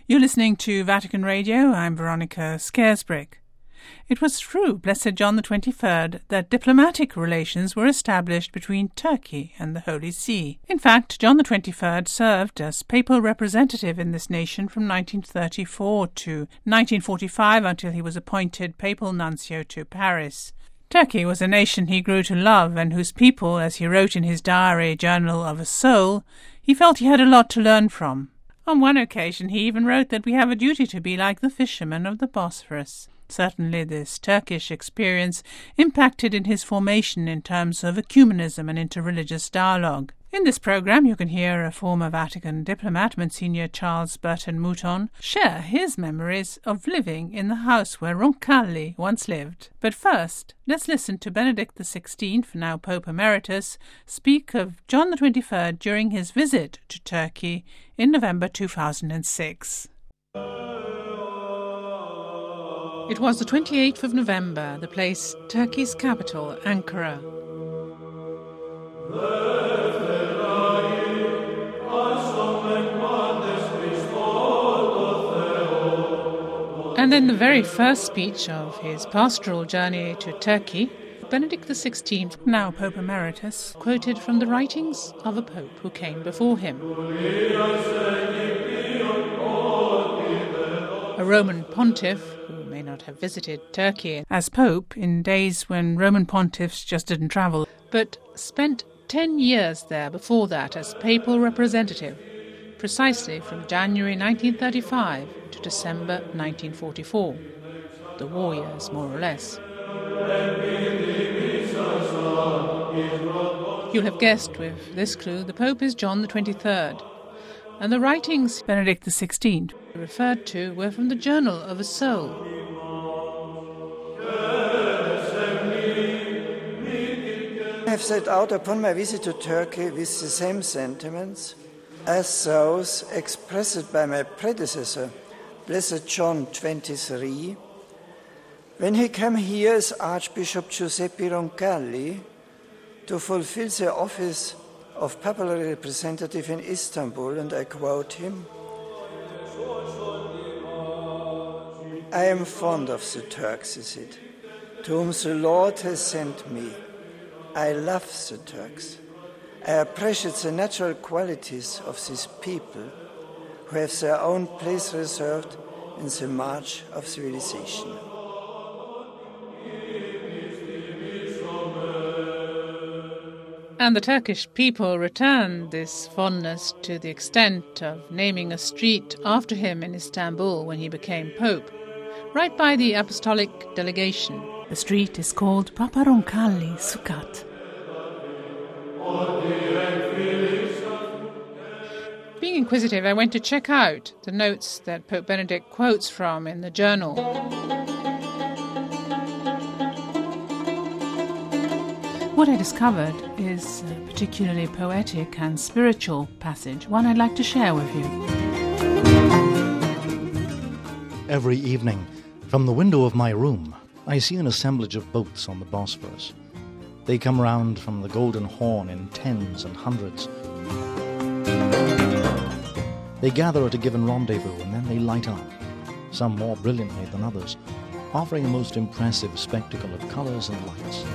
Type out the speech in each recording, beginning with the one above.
You're listening to Vatican Radio. I'm Veronica Scaresbrick. It was through Blessed John XXIII that diplomatic relations were established between Turkey and the Holy See. In fact, John XXIII served as papal representative in this nation from 1934 to 1945 until he was appointed papal nuncio to Paris. Turkey was a nation he grew to love and whose people, as he wrote in his diary Journal of a Soul, he felt he had a lot to learn from. On one occasion he even wrote that we have a duty to be like the fishermen of the Bosphorus. Certainly this Turkish experience impacted in his formation in terms of ecumenism and interreligious dialogue. In this program you can hear a former Vatican diplomat, Monsignor Charles Burton Mouton, share his memories of living in the house where Roncalli once lived. But first, let's listen to Benedict XVI, now Pope Emeritus, speak of John XXIII during his visit to Turkey in November 2006. It was the 28th of November, the place Turkey's capital, Ankara. And in the very first speech of his pastoral journey to Turkey, Benedict XVI, now Pope Emeritus, quoted from the writings of a pope who came before him. A Roman pontiff, who may not have visited Turkey as pope in days when Roman pontiffs just didn't travel, but spent 10 years there before that as papal representative, precisely from January 1935 to December 1944. The war years, more or less. You'll have guessed with this clue the Pope is John XXIII, and the writings Benedict XVI referred to were from the Journal of a Soul. I have set out upon my visit to Turkey with the same sentiments as those expressed by my predecessor, Blessed John XXIII, when he came here as Archbishop Giuseppe Roncalli to fulfill the office of papal representative in Istanbul, and I quote him, "I am fond of the Turks," he said, "to whom the Lord has sent me. I love the Turks. I appreciate the natural qualities of these people who have their own place reserved in the march of civilization." And the Turkish people returned this fondness to the extent of naming a street after him in Istanbul when he became Pope, right by the apostolic delegation. The street is called Papa Roncalli Sukat. Being inquisitive, I went to check out the notes that Pope Benedict quotes from in the journal. What I discovered is a particularly poetic and spiritual passage, one I'd like to share with you. Every evening, from the window of my room, I see an assemblage of boats on the Bosphorus. They come round from the Golden Horn in tens and hundreds. They gather at a given rendezvous and then they light up, some more brilliantly than others, offering a most impressive spectacle of colours and lights.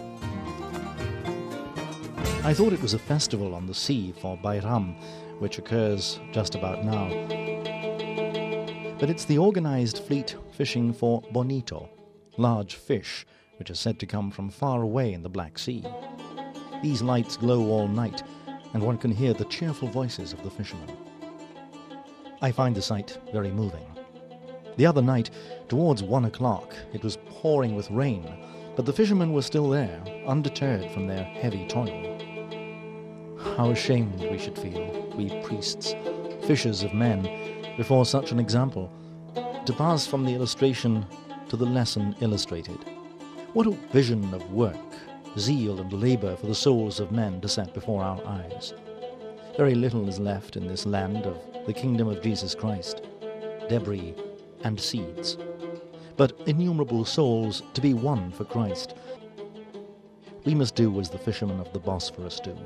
I thought it was a festival on the sea for Bayram, which occurs just about now. But it's the organised fleet fishing for bonito, large fish, which are said to come from far away in the Black Sea. These lights glow all night, and one can hear the cheerful voices of the fishermen. I find the sight very moving. The other night, towards 1 o'clock, it was pouring with rain, but the fishermen were still there, undeterred from their heavy toil. How ashamed we should feel, we priests, fishers of men, before such an example, to pass from the illustration to the lesson illustrated. What a vision of work, zeal and labour for the souls of men to set before our eyes. Very little is left in this land of the kingdom of Jesus Christ, debris and seeds, but innumerable souls to be won for Christ. We must do as the fishermen of the Bosphorus do.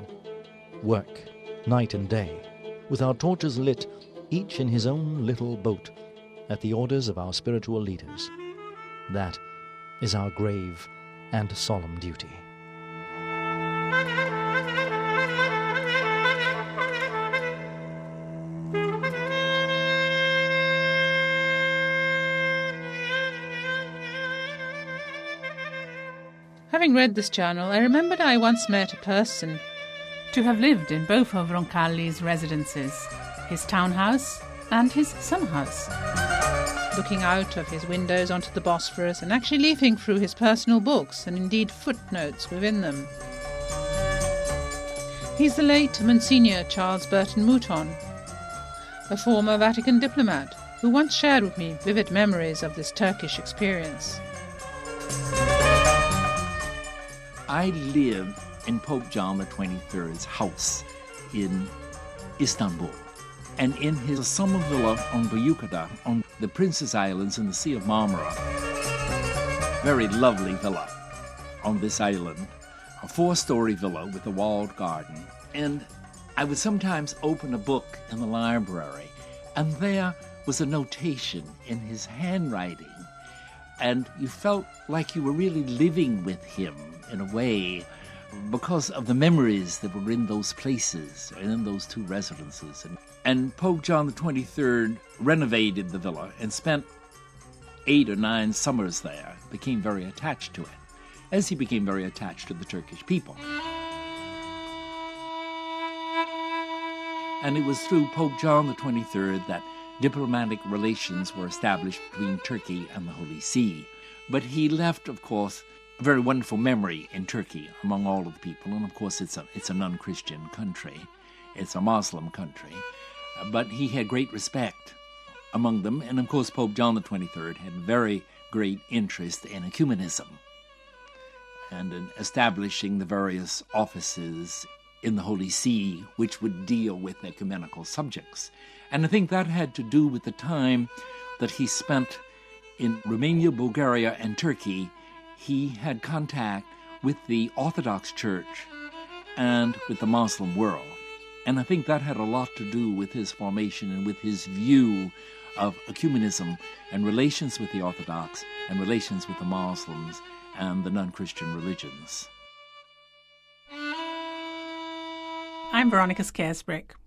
Work, night and day, with our torches lit, each in his own little boat, at the orders of our spiritual leaders. That is our grave and solemn duty. Having read this journal, I remembered I once met a person to have lived in both of Roncalli's residences, his townhouse and his summer house, looking out of his windows onto the Bosphorus and actually leafing through his personal books and indeed footnotes within them. He's the late Monsignor Charles Burton Mouton, a former Vatican diplomat who once shared with me vivid memories of this Turkish experience. I lived in Pope John the 23rd's house in Istanbul. And in his summer villa on Büyükada, on the Princess Islands in the Sea of Marmara, very lovely villa on this island, a 4-story villa with a walled garden. And I would sometimes open a book in the library, and there was a notation in his handwriting. And you felt like you were really living with him in a way because of the memories that were in those places and in those 2 residences. And Pope John the 23rd renovated the villa and spent 8 or 9 summers there, became very attached to it, as he became very attached to the Turkish people. And it was through Pope John the 23rd that diplomatic relations were established between Turkey and the Holy See. But he left, of course, a very wonderful memory in Turkey among all of the people. And of course, it's a non-Christian country. It's a Muslim country. But he had great respect among them. And of course, Pope John the 23rd had very great interest in ecumenism and in establishing the various offices in the Holy See which would deal with ecumenical subjects. And I think that had to do with the time that he spent in Romania, Bulgaria, and Turkey. He had contact with the Orthodox Church and with the Muslim world. And I think that had a lot to do with his formation and with his view of ecumenism and relations with the Orthodox and relations with the Muslims and the non-Christian religions. I'm Veronica Scaresbrick.